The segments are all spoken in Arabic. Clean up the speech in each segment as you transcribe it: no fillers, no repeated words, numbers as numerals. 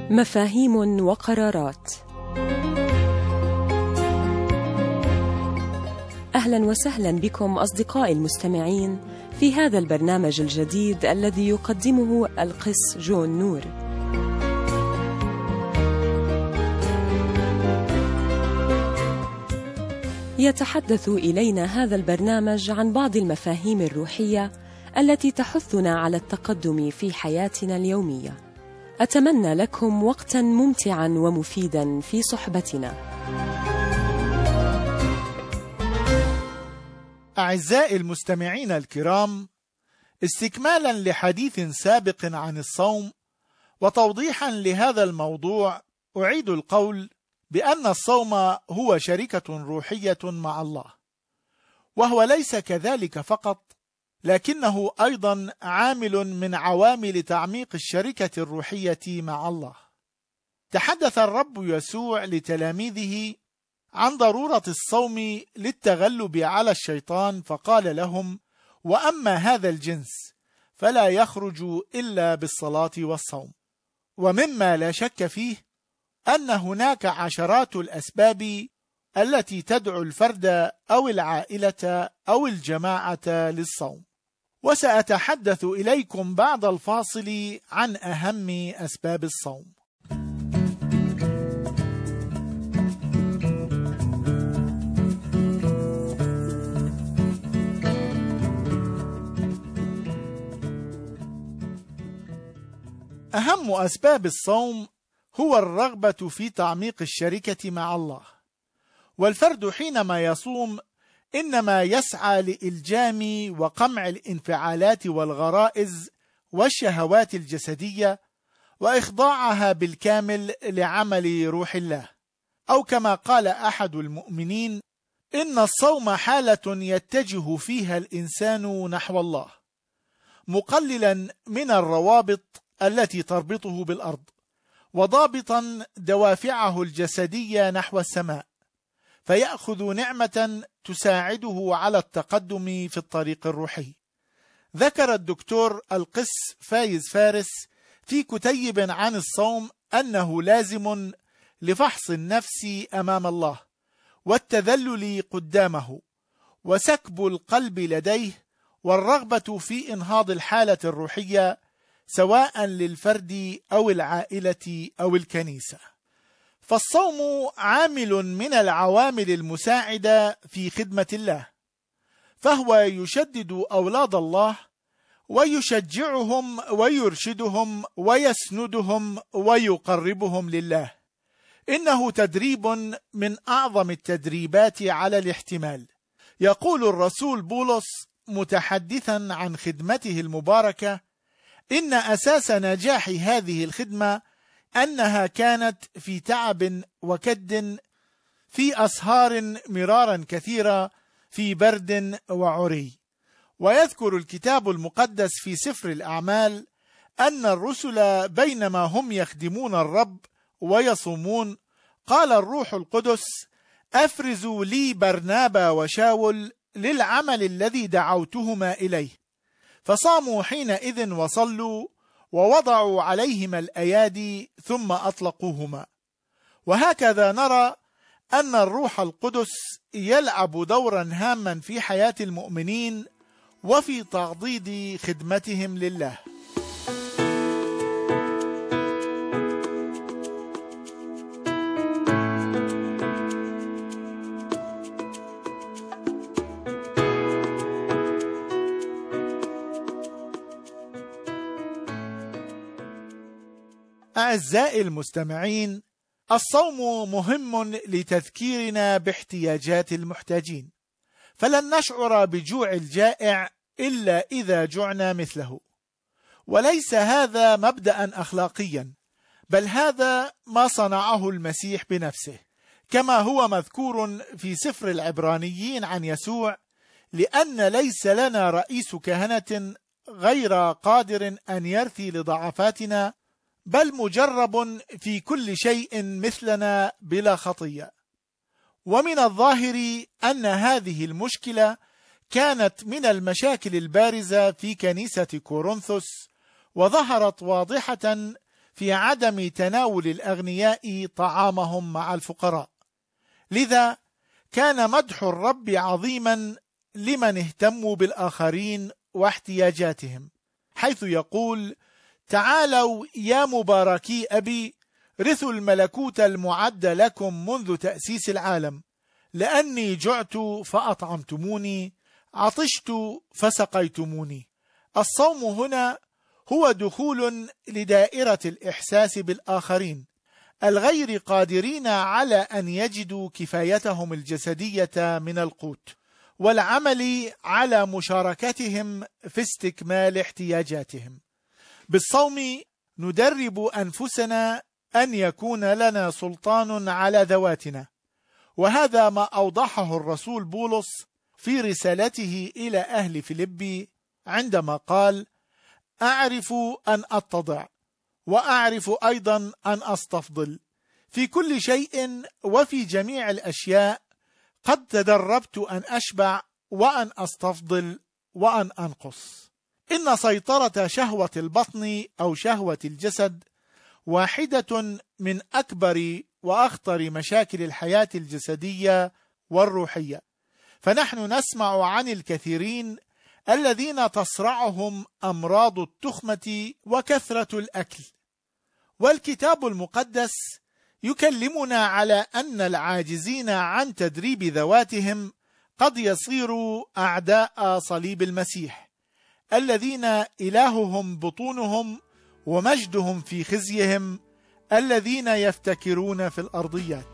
مفاهيم وقرارات. أهلا وسهلا بكم أصدقائي المستمعين في هذا البرنامج الجديد الذي يقدمه القس جون نور. يتحدث إلينا هذا البرنامج عن بعض المفاهيم الروحية التي تحثنا على التقدم في حياتنا اليومية. أتمنى لكم وقتا ممتعا ومفيدا في صحبتنا. أعزائي المستمعين الكرام، استكمالا لحديث سابق عن الصوم وتوضيحا لهذا الموضوع، أعيد القول بأن الصوم هو شركة روحية مع الله، وهو ليس كذلك فقط، لكنه أيضا عامل من عوامل تعميق الشركة الروحية مع الله. تحدث الرب يسوع لتلاميذه عن ضرورة الصوم للتغلب على الشيطان، فقال لهم: وأما هذا الجنس فلا يخرج إلا بالصلاة والصوم. ومما لا شك فيه أن هناك عشرات الأسباب التي تدعو الفرد أو العائلة أو الجماعة للصوم، وسأتحدث إليكم بعد الفاصل عن أهم أسباب الصوم. أهم أسباب الصوم هو الرغبة في تعميق الشركة مع الله، والفرد حينما يصوم إنما يسعى لإلجام وقمع الانفعالات والغرائز والشهوات الجسدية وإخضاعها بالكامل لعمل روح الله، أو كما قال أحد المؤمنين: إن الصوم حالة يتجه فيها الإنسان نحو الله، مقللا من الروابط التي تربطه بالأرض، وضابطا دوافعه الجسدية نحو السماء، فيأخذ نعمة تساعده على التقدم في الطريق الروحي. ذكر الدكتور القس فايز فارس في كتيب عن الصوم أنه لازم لفحص النفس أمام الله، والتذلل قدامه، وسكب القلب لديه، والرغبة في إنهاض الحالة الروحية سواء للفرد أو العائلة أو الكنيسة. فالصوم عامل من العوامل المساعدة في خدمة الله، فهو يشدد أولاد الله ويشجعهم ويرشدهم ويسندهم ويقربهم لله. إنه تدريب من أعظم التدريبات على الاحتمال. يقول الرسول بولس متحدثا عن خدمته المباركة: إن أساس نجاح هذه الخدمة أنها كانت في تعب وكد، في أسهار مرارا كثيرة، في برد وعري. ويذكر الكتاب المقدس في سفر الأعمال أن الرسل بينما هم يخدمون الرب ويصومون، قال الروح القدس: أفرزوا لي برنابا وشاول للعمل الذي دعوتهما إليه. فصاموا حينئذ وصلوا ووضعوا عليهما الأيادي ثم أطلقوهما. وهكذا نرى أن الروح القدس يلعب دورا هاما في حياة المؤمنين وفي تعضيد خدمتهم لله. أعزائي المستمعين، الصوم مهم لتذكيرنا باحتياجات المحتاجين، فلن نشعر بجوع الجائع إلا إذا جعنا مثله. وليس هذا مبدأ أخلاقيا، بل هذا ما صنعه المسيح بنفسه، كما هو مذكور في سفر العبرانيين عن يسوع: لأن ليس لنا رئيس كهنة غير قادر أن يرثي لضعفاتنا، بل مجرب في كل شيء مثلنا بلا خطية. ومن الظاهر أن هذه المشكلة كانت من المشاكل البارزة في كنيسة كورنثوس، وظهرت واضحة في عدم تناول الأغنياء طعامهم مع الفقراء. لذا كان مدح الرب عظيما لمن اهتموا بالآخرين واحتياجاتهم، حيث يقول: تعالوا يا مباركي أبي، رثوا الملكوت المعد لكم منذ تأسيس العالم، لأني جعت فأطعمتموني، عطشت فسقيتموني. الصوم هنا هو دخول لدائرة الإحساس بالآخرين الغير قادرين على أن يجدوا كفايتهم الجسدية من القوت، والعمل على مشاركتهم في استكمال احتياجاتهم. بالصوم ندرب أنفسنا أن يكون لنا سلطان على ذواتنا، وهذا ما أوضحه الرسول بولس في رسالته إلى أهل فيلبي عندما قال: أعرف أن أتضع، وأعرف أيضا أن أستفضل، في كل شيء وفي جميع الأشياء قد تدربت أن أشبع وأن أستفضل وأن أنقص. إن سيطرة شهوة البطن أو شهوة الجسد واحدة من أكبر وأخطر مشاكل الحياة الجسدية والروحية، فنحن نسمع عن الكثيرين الذين تصرعهم أمراض التخمة وكثرة الأكل، والكتاب المقدس يكلمنا على أن العاجزين عن تدريب ذواتهم قد يصيروا أعداء صليب المسيح، الذين إلههم بطونهم ومجدهم في خزيهم، الذين يفتكرون في الأرضيات.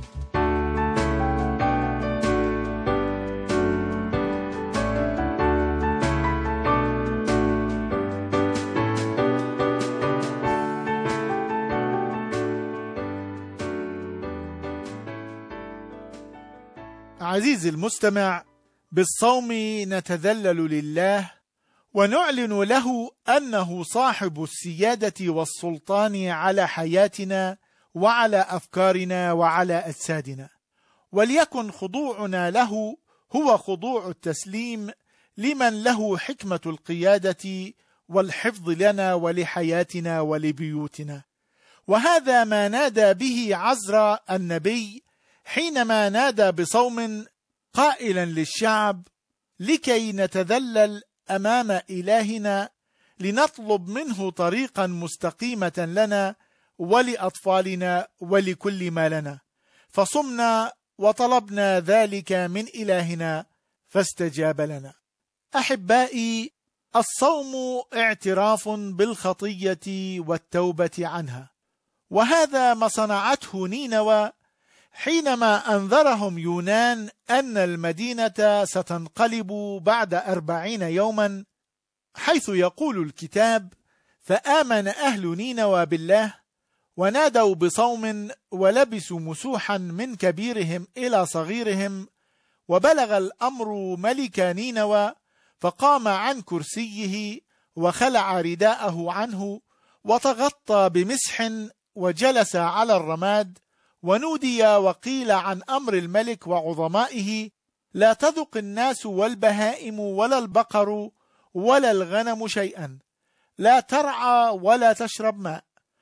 عزيزي المستمع، بالصوم نتذلل لله ونعلن له أنه صاحب السيادة والسلطان على حياتنا وعلى أفكارنا وعلى أجسادنا، وليكن خضوعنا له هو خضوع التسليم لمن له حكمة القيادة والحفظ لنا ولحياتنا ولبيوتنا. وهذا ما نادى به عزرا النبي حينما نادى بصوم قائلا للشعب: لكي نتذلل أمام إلهنا لنطلب منه طريقا مستقيمة لنا ولأطفالنا ولكل ما لنا، فصمنا وطلبنا ذلك من إلهنا فاستجاب لنا. أحبائي، الصوم اعتراف بالخطية والتوبة عنها، وهذا ما صنعته نينوى حينما أنذرهم يونان أن المدينة ستنقلب بعد 40 يوما، حيث يقول الكتاب: فآمن أهل نينوى بالله ونادوا بصوم ولبسوا مسوحا من كبيرهم إلى صغيرهم، وبلغ الأمر ملك نينوى فقام عن كرسيه وخلع رداءه عنه وتغطى بمسح وجلس على الرماد، ونودي وقيل عن أمر الملك وعظمائه: لا تذق الناس والبهائم ولا البقر ولا الغنم شيئا، لا ترعى ولا تشرب ماء.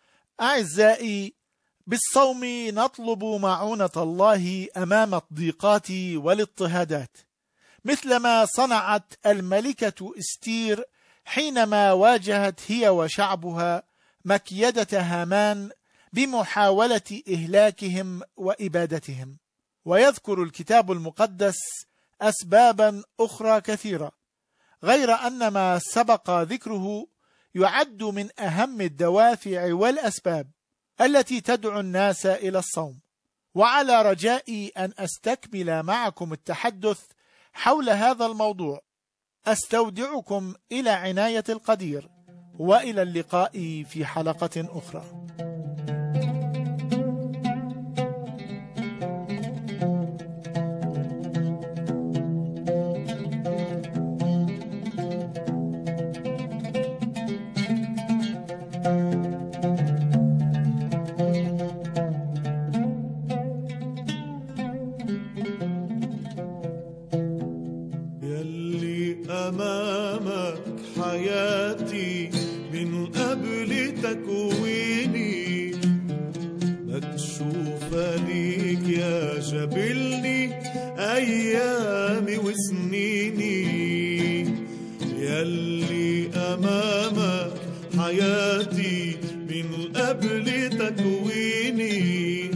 أعزائي، بالصوم نطلب معونة الله أمام الضيقات والاضطهادات، مثلما صنعت الملكة استير حينما واجهت هي وشعبها مكيدة هامان بمحاولة إهلاكهم وإبادتهم. ويذكر الكتاب المقدس أسبابا أخرى كثيرة، غير أن ما سبق ذكره يعد من أهم الدوافع والأسباب التي تدعو الناس إلى الصوم. وعلى رجائي أن أستكمل معكم التحدث حول هذا الموضوع، أستودعكم إلى عناية القدير، وإلى اللقاء في حلقة أخرى. أمامك حياتي من قبل تكويني، جابلني أيامي وسنيني، يلي أمامك حياتي من قبل تكويني،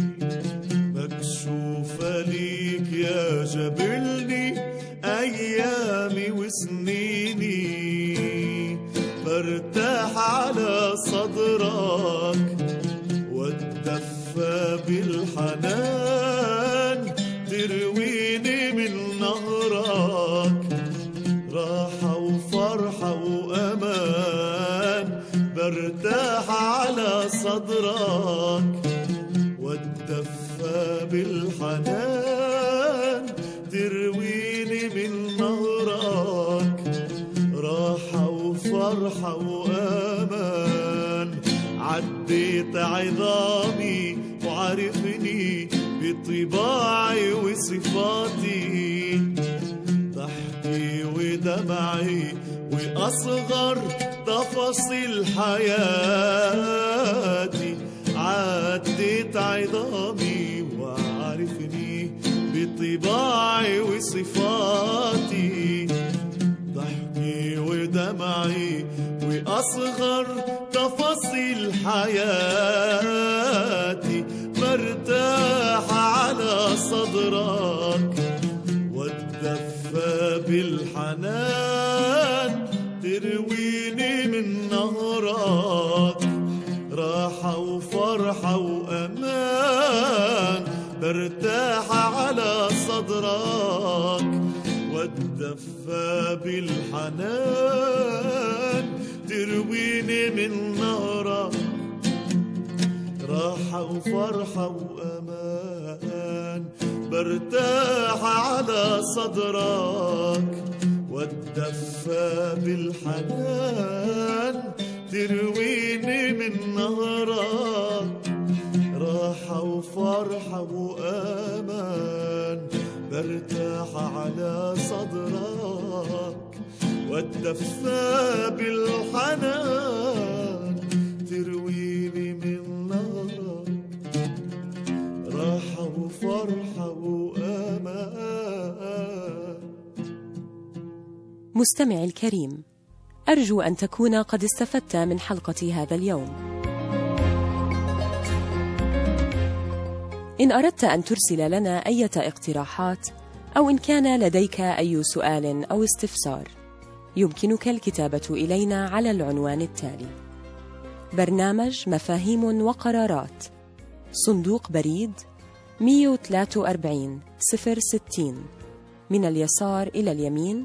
مكشوفة ليك يا جابلني أيامي وسنيني، برتاح على صدرك واتدفى بالحنان، ترويني من نهرك راحة وفرحة وأمان، برتاح على صدرك واتدفى بالحنان، ترويني من نهرك راحة وفرحة وأمان. عديت عظامي وعرفني بطباعي وصفاتي، ضحكي ودمعي وأصغر تفاصيل حياتي، عديت عظامي وعرفني بطباعي وصفاتي، ضحكي ودمعي وأصغر تفاصيل حياتي، مرتاح على صدرك واتدفى بالحنان، ترويني من نهرك راحة وفرحة وأمان، برتاح على صدرك واتدفى بالحنان، ترويني من نهرك راحة وفرحة وأمان، برتاح على صدرك واتدفى بالحنان، ترويني من نهرك راحة وفرحة وأمان، برتاح على صدرك واتدفى بالحنان، ترويني من نهرك راحة وفرحة وأمان. مستمعي الكريم، أرجو أن تكون قد استفدت من حلقة هذا اليوم. إن أردت أن ترسل لنا أي اقتراحات أو إن كان لديك أي سؤال أو استفسار، يمكنك الكتابة إلينا على العنوان التالي: برنامج مفاهيم وقرارات، صندوق بريد 143 060، من اليسار إلى اليمين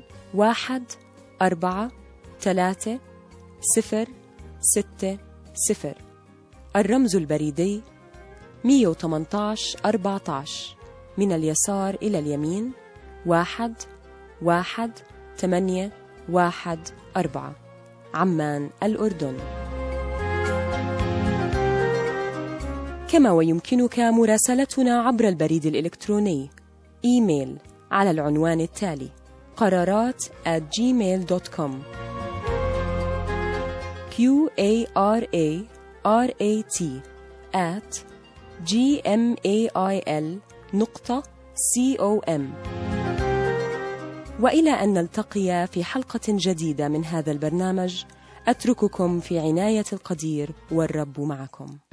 1436060. الرمز البريدي 118 14، من اليسار إلى اليمين 11814، عمان الأردن. كما ويمكنك مراسلتنا عبر البريد الإلكتروني إيميل على العنوان التالي: قرارات@gmail.com، QARARAT@gmail.com. وإلى أن نلتقي في حلقة جديدة من هذا البرنامج، أترككم في عناية القدير والرب معكم.